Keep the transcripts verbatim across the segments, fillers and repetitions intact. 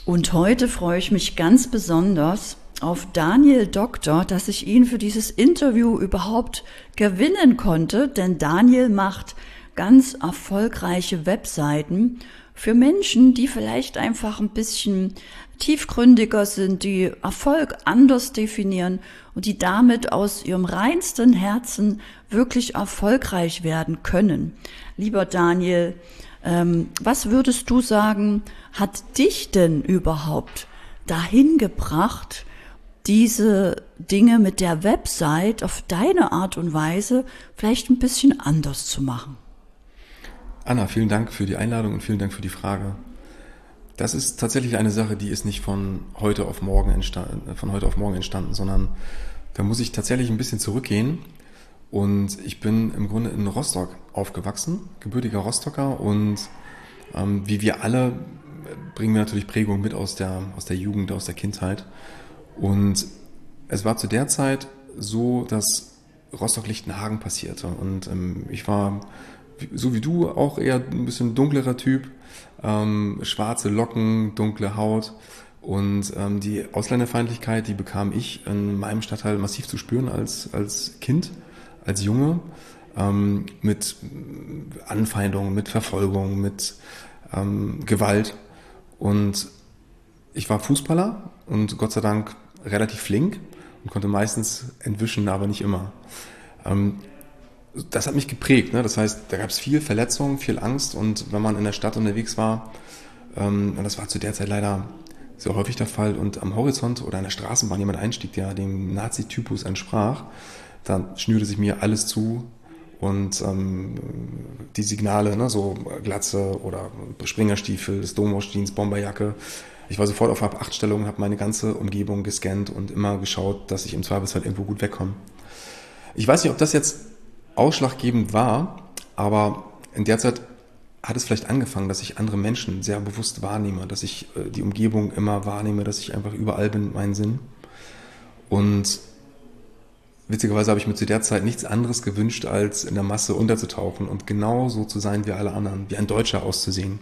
Und heute freue ich mich ganz besonders auf Daniel Doktor, dass ich ihn für dieses Interview überhaupt gewinnen konnte, denn Daniel macht ganz erfolgreiche Webseiten für Menschen, die vielleicht einfach ein bisschen tiefgründiger sind, die Erfolg anders definieren und die damit aus ihrem reinsten Herzen wirklich erfolgreich werden können. Lieber Daniel, ähm, was würdest du sagen, hat dich denn überhaupt dahin gebracht, diese Dinge mit der Website auf deine Art und Weise vielleicht ein bisschen anders zu machen? Anna, vielen Dank für die Einladung und vielen Dank für die Frage. Das ist tatsächlich eine Sache, die ist nicht von heute auf morgen entstanden, von heute auf morgen entstanden, sondern da muss ich tatsächlich ein bisschen zurückgehen. Und ich bin im Grunde in Rostock aufgewachsen, gebürtiger Rostocker, und ähm, wie wir alle bringen wir natürlich Prägung mit aus der, aus der Jugend, aus der Kindheit. Und es war zu der Zeit so, dass Rostock-Lichtenhagen passierte. Und ähm, ich war, so wie du, auch eher ein bisschen dunklerer Typ, ähm, schwarze Locken, dunkle Haut. Und ähm, die Ausländerfeindlichkeit, die bekam ich in meinem Stadtteil massiv zu spüren als, als Kind, als Junge, ähm, mit Anfeindungen, mit Verfolgung, mit ähm, Gewalt. Und ich war Fußballer und Gott sei Dank relativ flink und konnte meistens entwischen, aber nicht immer. Ähm, das hat mich geprägt, ne? Das heißt, da gab es viel Verletzung, viel Angst, und wenn man in der Stadt unterwegs war, ähm, und das war zu der Zeit leider sehr häufig der Fall, und am Horizont oder an der Straßenbahn jemand einstieg, der dem Nazi-Typus entsprach, dann schnürte sich mir alles zu, und ähm, die Signale, ne, so Glatze oder Springerstiefel, des Domo-Jeans, Bomberjacke. Ich war sofort auf Hab-acht-Stellung, habe meine ganze Umgebung gescannt und immer geschaut, dass ich im Zweifelsfall irgendwo gut wegkomme. Ich weiß nicht, ob das jetzt ausschlaggebend war, aber in der Zeit hat es vielleicht angefangen, dass ich andere Menschen sehr bewusst wahrnehme, dass ich äh, die Umgebung immer wahrnehme, dass ich einfach überall bin mit meinen Sinnen. Und witzigerweise habe ich mir zu der Zeit nichts anderes gewünscht, als in der Masse unterzutauchen und genauso zu sein wie alle anderen, wie ein Deutscher auszusehen.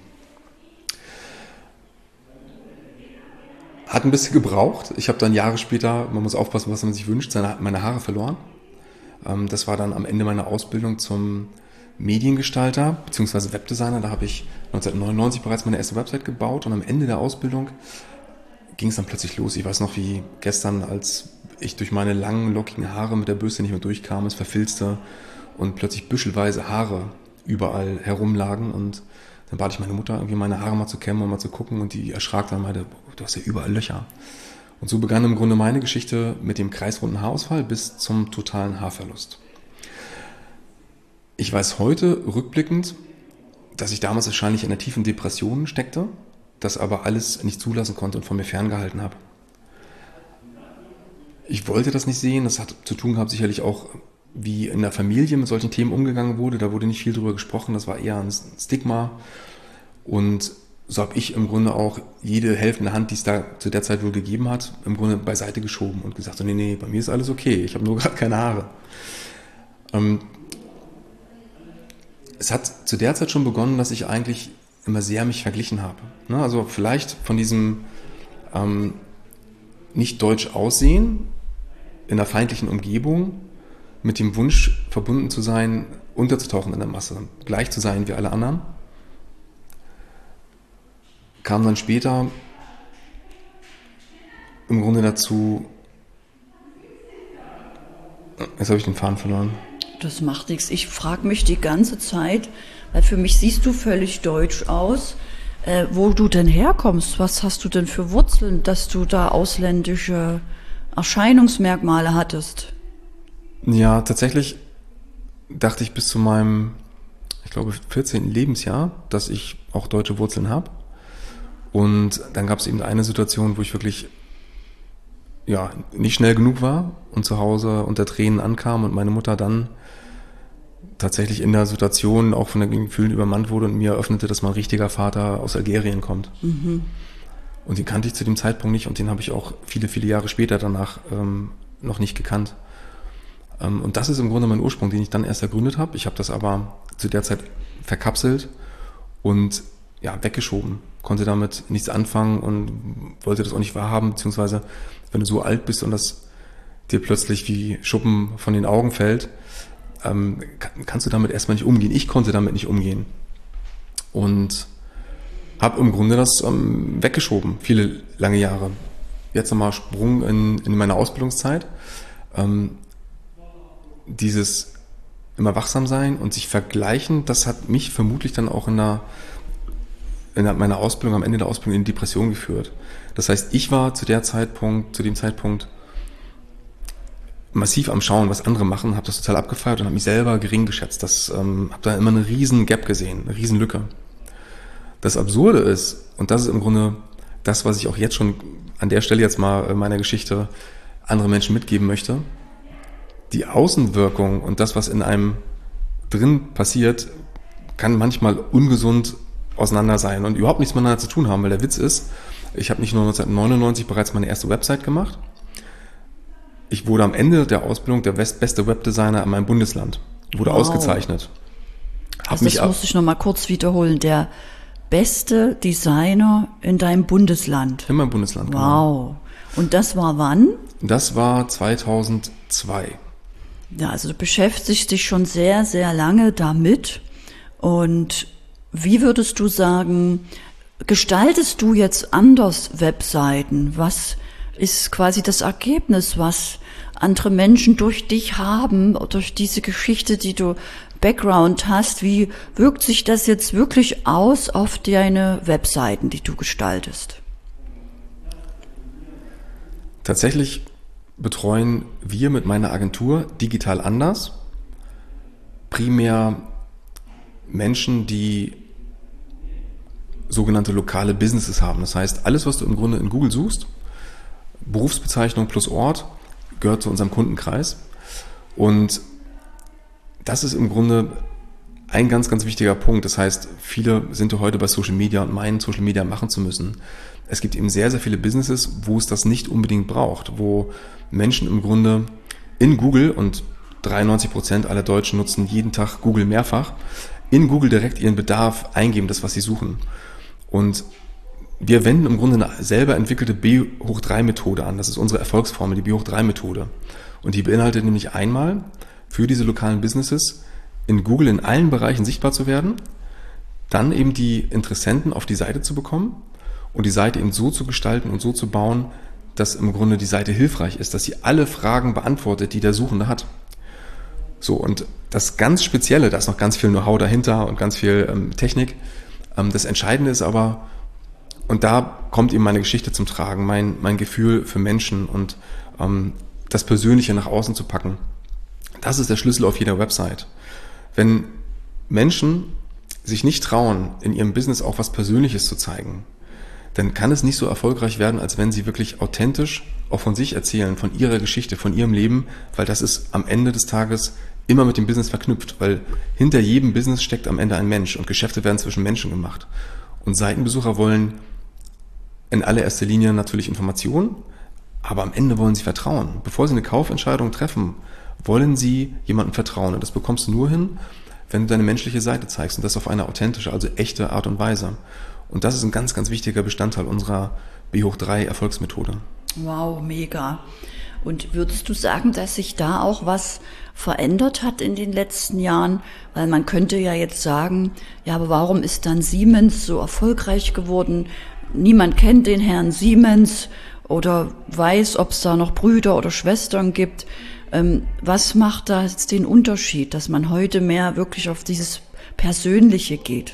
Hat ein bisschen gebraucht. Ich habe dann Jahre später, man muss aufpassen, was man sich wünscht, seine, meine Haare verloren. Das war dann am Ende meiner Ausbildung zum Mediengestalter bzw. Webdesigner. Da habe ich neunzehnhundertneunundneunzig bereits meine erste Website gebaut, und am Ende der Ausbildung ging es dann plötzlich los. Ich weiß noch wie gestern, als ich durch meine langen, lockigen Haare mit der Bürste nicht mehr durchkam, es verfilzte und plötzlich büschelweise Haare überall herumlagen, und dann bat ich meine Mutter, irgendwie meine Haare mal zu kämmen und mal zu gucken, und die erschrak dann und meinte, du hast ja überall Löcher. Und so begann im Grunde meine Geschichte mit dem kreisrunden Haarausfall bis zum totalen Haarverlust. Ich weiß heute rückblickend, dass ich damals wahrscheinlich in einer tiefen Depression steckte, das aber alles nicht zulassen konnte und von mir ferngehalten habe. Ich wollte das nicht sehen, das hat zu tun gehabt sicherlich auch, wie in der Familie mit solchen Themen umgegangen wurde. Da wurde nicht viel drüber gesprochen, das war eher ein Stigma. Und so habe ich im Grunde auch jede helfende Hand, die es da zu der Zeit wohl gegeben hat, im Grunde beiseite geschoben und gesagt, so, nee, nee, bei mir ist alles okay, ich habe nur gerade keine Haare. Ähm, es hat zu der Zeit schon begonnen, dass ich eigentlich immer sehr mich verglichen habe. Ne? Also vielleicht von diesem ähm, nicht deutsch aussehen, in einer feindlichen Umgebung, mit dem Wunsch verbunden zu sein, unterzutauchen in der Masse, gleich zu sein wie alle anderen, kam dann später im Grunde dazu, jetzt habe ich den Faden verloren. Das macht nichts. Ich frage mich die ganze Zeit, weil für mich siehst du völlig deutsch aus, äh, wo du denn herkommst. Was hast du denn für Wurzeln, dass du da ausländische Erscheinungsmerkmale hattest? Ja, tatsächlich dachte ich bis zu meinem, ich glaube, vierzehnten Lebensjahr, dass ich auch deutsche Wurzeln habe. Und dann gab es eben eine Situation, wo ich wirklich ja, nicht schnell genug war und zu Hause unter Tränen ankam und meine Mutter dann tatsächlich in der Situation auch von den Gefühlen übermannt wurde und mir eröffnete, dass mein richtiger Vater aus Algerien kommt. Mhm. Und den kannte ich zu dem Zeitpunkt nicht, und den habe ich auch viele, viele Jahre später danach ähm, noch nicht gekannt. Ähm, und das ist im Grunde mein Ursprung, den ich dann erst ergründet habe. Ich habe das aber zu der Zeit verkapselt und ja, weggeschoben, konnte damit nichts anfangen und wollte das auch nicht wahrhaben, beziehungsweise wenn du so alt bist und das dir plötzlich wie Schuppen von den Augen fällt, ähm, kann, kannst du damit erstmal nicht umgehen. Ich konnte damit nicht umgehen und habe im Grunde das ähm, weggeschoben, viele lange Jahre. Jetzt nochmal Sprung in, in meine Ausbildungszeit. Ähm, dieses immer wachsam sein und sich vergleichen, das hat mich vermutlich dann auch in der in meiner Ausbildung, am Ende der Ausbildung in Depression geführt. Das heißt, ich war zu der Zeitpunkt, zu dem Zeitpunkt massiv am Schauen, was andere machen, habe das total abgefeiert und habe mich selber gering geschätzt. Das ähm, habe da immer eine riesen Gap gesehen, eine riesen Lücke. Das Absurde ist, und das ist im Grunde das, was ich auch jetzt schon an der Stelle jetzt mal in meiner Geschichte andere Menschen mitgeben möchte, die Außenwirkung und das, was in einem drin passiert, kann manchmal ungesund auseinander sein und überhaupt nichts miteinander zu tun haben, weil der Witz ist, ich habe nicht nur neunzehnhundertneunundneunzig bereits meine erste Website gemacht, ich wurde am Ende der Ausbildung der beste Webdesigner in meinem Bundesland, wurde wow. ausgezeichnet. Hab also das mich muss ich noch mal kurz wiederholen, der beste Designer in deinem Bundesland. In meinem Bundesland, wow. Genau. Und das war wann? Das war zweitausendzwei. Ja, also du beschäftigst dich schon sehr, sehr lange damit. Und wie würdest du sagen, gestaltest du jetzt anders Webseiten? Was ist quasi das Ergebnis, was andere Menschen durch dich haben, durch diese Geschichte, die du Background hast? Wie wirkt sich das jetzt wirklich aus auf deine Webseiten, die du gestaltest? Tatsächlich betreuen wir mit meiner Agentur Digital Anders primär Menschen, die sogenannte lokale Businesses haben. Das heißt, alles, was du im Grunde in Google suchst, Berufsbezeichnung plus Ort, gehört zu unserem Kundenkreis. Und das ist im Grunde ein ganz, ganz wichtiger Punkt. Das heißt, viele sind heute bei Social Media und meinen, Social Media machen zu müssen. Es gibt eben sehr, sehr viele Businesses, wo es das nicht unbedingt braucht, wo Menschen im Grunde in Google, und dreiundneunzig Prozent aller Deutschen nutzen jeden Tag Google mehrfach, in Google direkt ihren Bedarf eingeben, das, was sie suchen. Und wir wenden im Grunde eine selber entwickelte B hoch drei Methode an. Das ist unsere Erfolgsformel, die B hoch drei Methode. Und die beinhaltet nämlich einmal, für diese lokalen Businesses in Google in allen Bereichen sichtbar zu werden, dann eben die Interessenten auf die Seite zu bekommen und die Seite eben so zu gestalten und so zu bauen, dass im Grunde die Seite hilfreich ist, dass sie alle Fragen beantwortet, die der Suchende hat. So, und das ganz Spezielle, da ist noch ganz viel Know-how dahinter und ganz viel ähm, Technik. Ähm, das Entscheidende ist aber, und da kommt eben meine Geschichte zum Tragen, mein, mein Gefühl für Menschen und ähm, das Persönliche nach außen zu packen. Das ist der Schlüssel auf jeder Website. Wenn Menschen sich nicht trauen, in ihrem Business auch was Persönliches zu zeigen, dann kann es nicht so erfolgreich werden, als wenn sie wirklich authentisch auch von sich erzählen, von ihrer Geschichte, von ihrem Leben, weil das ist am Ende des Tages immer mit dem Business verknüpft, weil hinter jedem Business steckt am Ende ein Mensch und Geschäfte werden zwischen Menschen gemacht. Und Seitenbesucher wollen in allererster Linie natürlich Informationen, aber am Ende wollen sie Vertrauen. Bevor sie eine Kaufentscheidung treffen, wollen sie jemandem vertrauen. Und das bekommst du nur hin, wenn du deine menschliche Seite zeigst und das auf eine authentische, also echte Art und Weise. Und das ist ein ganz, ganz wichtiger Bestandteil unserer B hoch drei Erfolgsmethode. Wow, mega. Und würdest du sagen, dass sich da auch was verändert hat in den letzten Jahren? Weil man könnte ja jetzt sagen, ja, aber warum ist dann Siemens so erfolgreich geworden? Niemand kennt den Herrn Siemens oder weiß, ob es da noch Brüder oder Schwestern gibt. Ähm, was macht da jetzt den Unterschied, dass man heute mehr wirklich auf dieses Persönliche geht?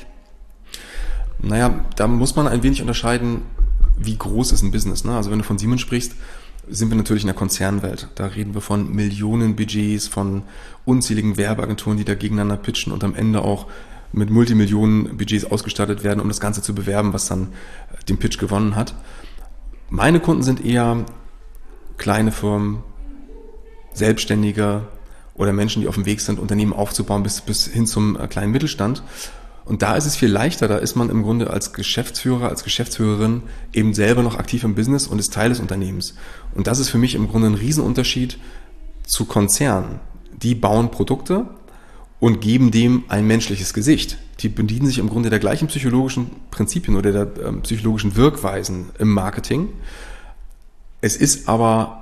Naja, da muss man ein wenig unterscheiden, wie groß ist ein Business. Ne? Also wenn du von Siemens sprichst, sind wir natürlich in der Konzernwelt. Da reden wir von Millionenbudgets, von unzähligen Werbeagenturen, die da gegeneinander pitchen und am Ende auch mit Multimillionen-Budgets ausgestattet werden, um das Ganze zu bewerben, was dann den Pitch gewonnen hat. Meine Kunden sind eher kleine Firmen, Selbstständige oder Menschen, die auf dem Weg sind, Unternehmen aufzubauen bis, bis hin zum kleinen Mittelstand. Und da ist es viel leichter, da ist man im Grunde als Geschäftsführer, als Geschäftsführerin eben selber noch aktiv im Business und ist Teil des Unternehmens. Und das ist für mich im Grunde ein Riesenunterschied zu Konzernen. Die bauen Produkte und geben dem ein menschliches Gesicht. Die bedienen sich im Grunde der gleichen psychologischen Prinzipien oder der äh, psychologischen Wirkweisen im Marketing. Es ist aber,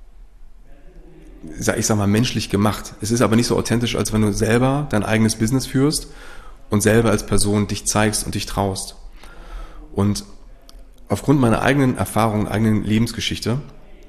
ich sag mal, menschlich gemacht. Es ist aber nicht so authentisch, als wenn du selber dein eigenes Business führst und selber als Person dich zeigst und dich traust. Und aufgrund meiner eigenen Erfahrung, eigenen Lebensgeschichte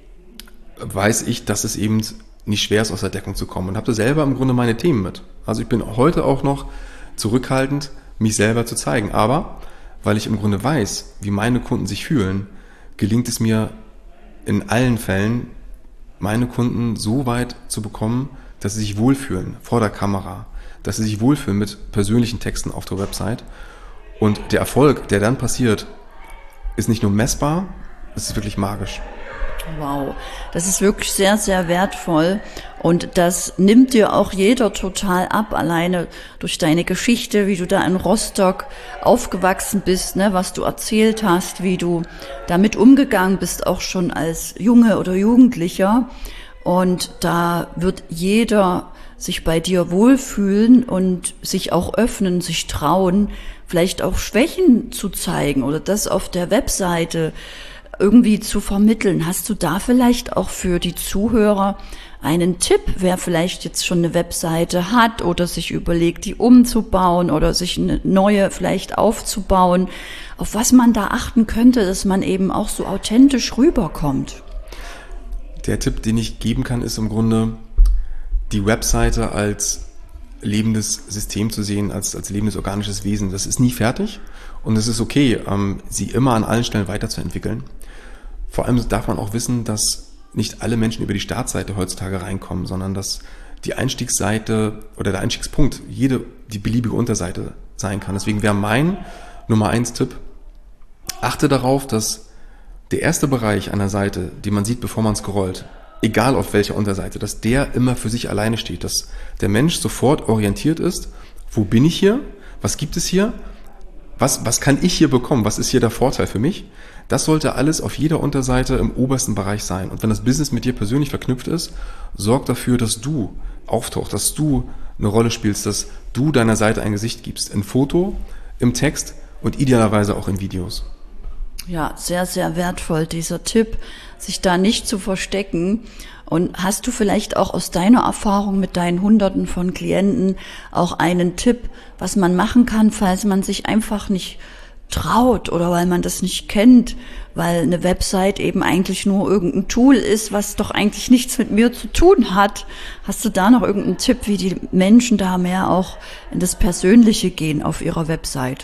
weiß ich, dass es eben nicht schwer ist, aus der Deckung zu kommen und habe da selber im Grunde meine Themen mit. Also ich bin heute auch noch zurückhaltend, mich selber zu zeigen. Aber weil ich im Grunde weiß, wie meine Kunden sich fühlen, gelingt es mir in allen Fällen, meine Kunden so weit zu bekommen, dass sie sich wohlfühlen vor der Kamera, dass sie sich wohlfühlen mit persönlichen Texten auf der Website. Und der Erfolg, der dann passiert, ist nicht nur messbar, es ist wirklich magisch. Wow, das ist wirklich sehr, sehr wertvoll und das nimmt dir auch jeder total ab, alleine durch deine Geschichte, wie du da in Rostock aufgewachsen bist, ne, was du erzählt hast, wie du damit umgegangen bist, auch schon als Junge oder Jugendlicher, und da wird jeder sich bei dir wohlfühlen und sich auch öffnen, sich trauen, vielleicht auch Schwächen zu zeigen oder das auf der Webseite irgendwie zu vermitteln. Hast du da vielleicht auch für die Zuhörer einen Tipp, wer vielleicht jetzt schon eine Webseite hat oder sich überlegt, die umzubauen oder sich eine neue vielleicht aufzubauen, auf was man da achten könnte, dass man eben auch so authentisch rüberkommt? Der Tipp, den ich geben kann, ist im Grunde, die Webseite als lebendes System zu sehen, als, als lebendes organisches Wesen. Das ist nie fertig und es ist okay, ähm, sie immer an allen Stellen weiterzuentwickeln. Vor allem darf man auch wissen, dass nicht alle Menschen über die Startseite heutzutage reinkommen, sondern dass die Einstiegsseite oder der Einstiegspunkt jede, die beliebige Unterseite sein kann. Deswegen wäre mein Nummer eins Tipp, achte darauf, dass der erste Bereich einer Seite, den man sieht, bevor man scrollt, egal auf welcher Unterseite, dass der immer für sich alleine steht, dass der Mensch sofort orientiert ist, wo bin ich hier, was gibt es hier, was, was kann ich hier bekommen, was ist hier der Vorteil für mich. Das sollte alles auf jeder Unterseite im obersten Bereich sein. Und wenn das Business mit dir persönlich verknüpft ist, sorg dafür, dass du auftauchst, dass du eine Rolle spielst, dass du deiner Seite ein Gesicht gibst. In Foto, im Text und idealerweise auch in Videos. Ja, sehr, sehr wertvoll, dieser Tipp, sich da nicht zu verstecken. Und hast du vielleicht auch aus deiner Erfahrung mit deinen Hunderten von Klienten auch einen Tipp, was man machen kann, falls man sich einfach nicht traut oder weil man das nicht kennt, weil eine Website eben eigentlich nur irgendein Tool ist, was doch eigentlich nichts mit mir zu tun hat. Hast du da noch irgendeinen Tipp, wie die Menschen da mehr auch in das Persönliche gehen auf ihrer Website?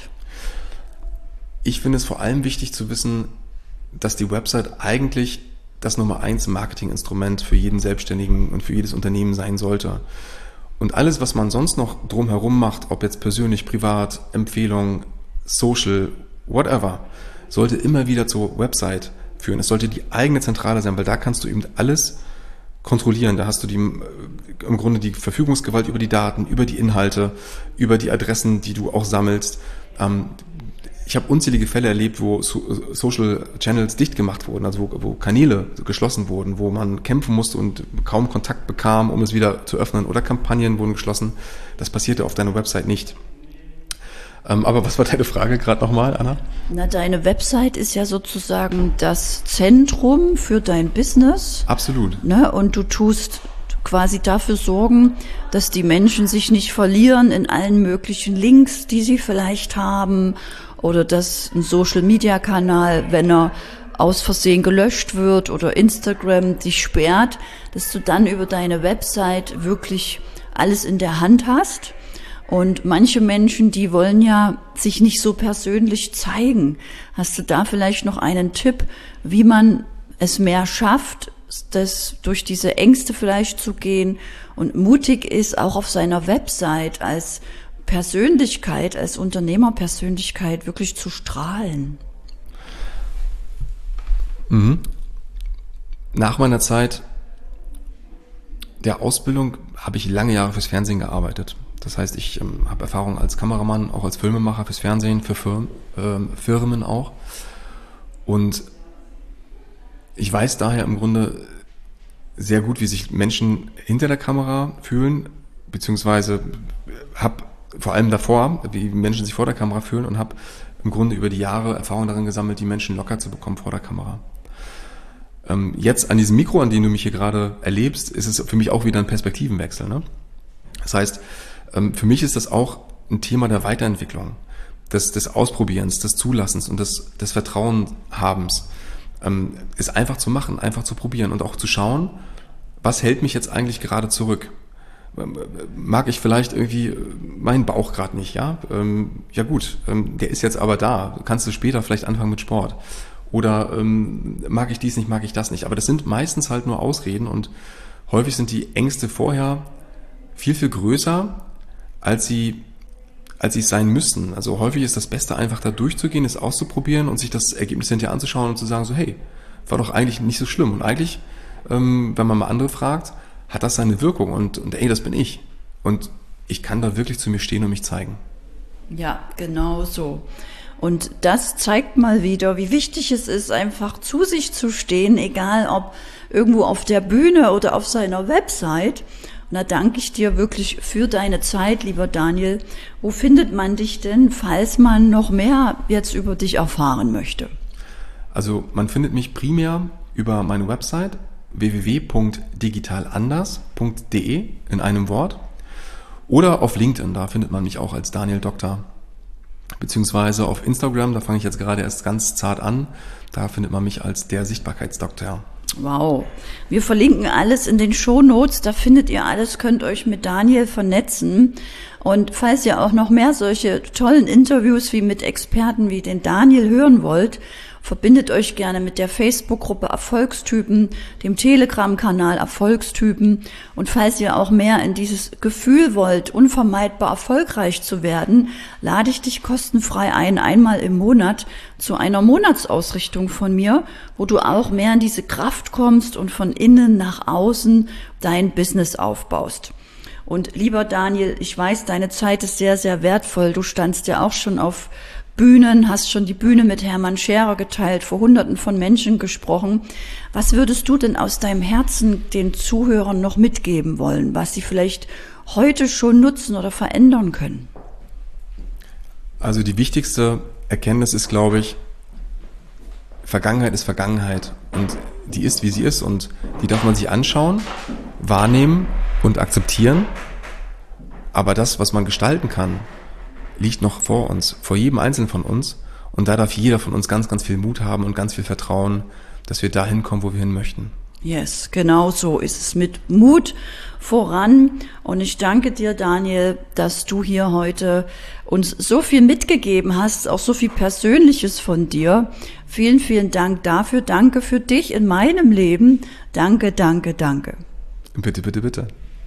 Ich finde es vor allem wichtig zu wissen, dass die Website eigentlich das Nummer eins Marketinginstrument für jeden Selbstständigen und für jedes Unternehmen sein sollte. Und alles, was man sonst noch drumherum macht, ob jetzt persönlich, privat, Empfehlungen, Social, whatever, sollte immer wieder zur Website führen. Es sollte die eigene Zentrale sein, weil da kannst du eben alles kontrollieren. Da hast du die, im Grunde die Verfügungsgewalt über die Daten, über die Inhalte, über die Adressen, die du auch sammelst. Ich habe unzählige Fälle erlebt, wo Social Channels dicht gemacht wurden, also wo, wo Kanäle geschlossen wurden, wo man kämpfen musste und kaum Kontakt bekam, um es wieder zu öffnen, oder Kampagnen wurden geschlossen. Das passierte auf deiner Website nicht. Aber was war deine Frage gerade nochmal, Anna? Na, deine Website ist ja sozusagen das Zentrum für dein Business. Absolut. Ne? Und du tust quasi dafür sorgen, dass die Menschen sich nicht verlieren in allen möglichen Links, die sie vielleicht haben, oder dass ein Social-Media-Kanal, wenn er aus Versehen gelöscht wird oder Instagram dich sperrt, dass du dann über deine Website wirklich alles in der Hand hast. Und manche Menschen, die wollen ja sich nicht so persönlich zeigen. Hast du da vielleicht noch einen Tipp, wie man es mehr schafft, das durch diese Ängste vielleicht zu gehen und mutig ist, auch auf seiner Website als Persönlichkeit, als Unternehmerpersönlichkeit wirklich zu strahlen? Mhm. Nach meiner Zeit der Ausbildung habe ich lange Jahre fürs Fernsehen gearbeitet. Das heißt, ich ähm, habe Erfahrung als Kameramann, auch als Filmemacher fürs Fernsehen, für Firmen, ähm, Firmen auch. Und ich weiß daher im Grunde sehr gut, wie sich Menschen hinter der Kamera fühlen, beziehungsweise habe vor allem davor, wie Menschen sich vor der Kamera fühlen und habe im Grunde über die Jahre Erfahrung darin gesammelt, die Menschen locker zu bekommen vor der Kamera. Ähm, jetzt an diesem Mikro, an dem du mich hier gerade erlebst, ist es für mich auch wieder ein Perspektivenwechsel. Ne? Das heißt, ähm, für mich ist das auch ein Thema der Weiterentwicklung, des, des Ausprobierens, des Zulassens und des, des Vertrauenhabens. Ähm, ist einfach zu machen, einfach zu probieren und auch zu schauen, was hält mich jetzt eigentlich gerade zurück? Mag ich vielleicht irgendwie meinen Bauch gerade nicht, ja? Ähm, ja gut, ähm, der ist jetzt aber da. Kannst du später vielleicht anfangen mit Sport? Oder ähm, mag ich dies nicht, mag ich das nicht? Aber das sind meistens halt nur Ausreden und häufig sind die Ängste vorher viel, viel größer, als sie als sie es sein müssten. Also häufig ist das Beste, einfach da durchzugehen, es auszuprobieren und sich das Ergebnis hinterher anzuschauen und zu sagen so, hey, war doch eigentlich nicht so schlimm. Und eigentlich, ähm, wenn man mal andere fragt, hat das seine Wirkung und, und ey, das bin ich. Und ich kann da wirklich zu mir stehen und mich zeigen. Ja, genau so. Und das zeigt mal wieder, wie wichtig es ist, einfach zu sich zu stehen, egal ob irgendwo auf der Bühne oder auf seiner Website. Und da danke ich dir wirklich für deine Zeit, lieber Daniel. Wo findet man dich denn, falls man noch mehr jetzt über dich erfahren möchte? Also man findet mich primär über meine Website w w w punkt digitalanders punkt d e in einem Wort oder auf LinkedIn, da findet man mich auch als Daniel Doktor. Beziehungsweise auf Instagram, da fange ich jetzt gerade erst ganz zart an, da findet man mich als der Sichtbarkeitsdoktor. Wow. Wir verlinken alles in den Shownotes, da findet ihr alles, könnt euch mit Daniel vernetzen. Und falls ihr auch noch mehr solche tollen Interviews wie mit Experten wie den Daniel hören wollt, verbindet euch gerne mit der Facebook-Gruppe Erfolgstypen, dem Telegram-Kanal Erfolgstypen. Und falls ihr auch mehr in dieses Gefühl wollt, unvermeidbar erfolgreich zu werden, lade ich dich kostenfrei ein, einmal im Monat zu einer Monatsausrichtung von mir, wo du auch mehr in diese Kraft kommst und von innen nach außen dein Business aufbaust. Und lieber Daniel, ich weiß, deine Zeit ist sehr, sehr wertvoll. Du standst ja auch schon auf Bühnen, hast schon die Bühne mit Hermann Scherer geteilt, vor Hunderten von Menschen gesprochen. Was würdest du denn aus deinem Herzen den Zuhörern noch mitgeben wollen, was sie vielleicht heute schon nutzen oder verändern können? Also die wichtigste Erkenntnis ist, glaube ich, Vergangenheit ist Vergangenheit und die ist, wie sie ist und die darf man sich anschauen, wahrnehmen und akzeptieren. Aber das, was man gestalten kann, liegt noch vor uns, vor jedem Einzelnen von uns. Und da darf jeder von uns ganz, ganz viel Mut haben und ganz viel Vertrauen, dass wir dahin kommen, wo wir hin möchten. Yes, genau so ist es, mit Mut voran. Und ich danke dir, Daniel, dass du hier heute uns so viel mitgegeben hast, auch so viel Persönliches von dir. Vielen, vielen Dank dafür. Danke für dich in meinem Leben. Danke, danke, danke. Bitte, bitte, bitte.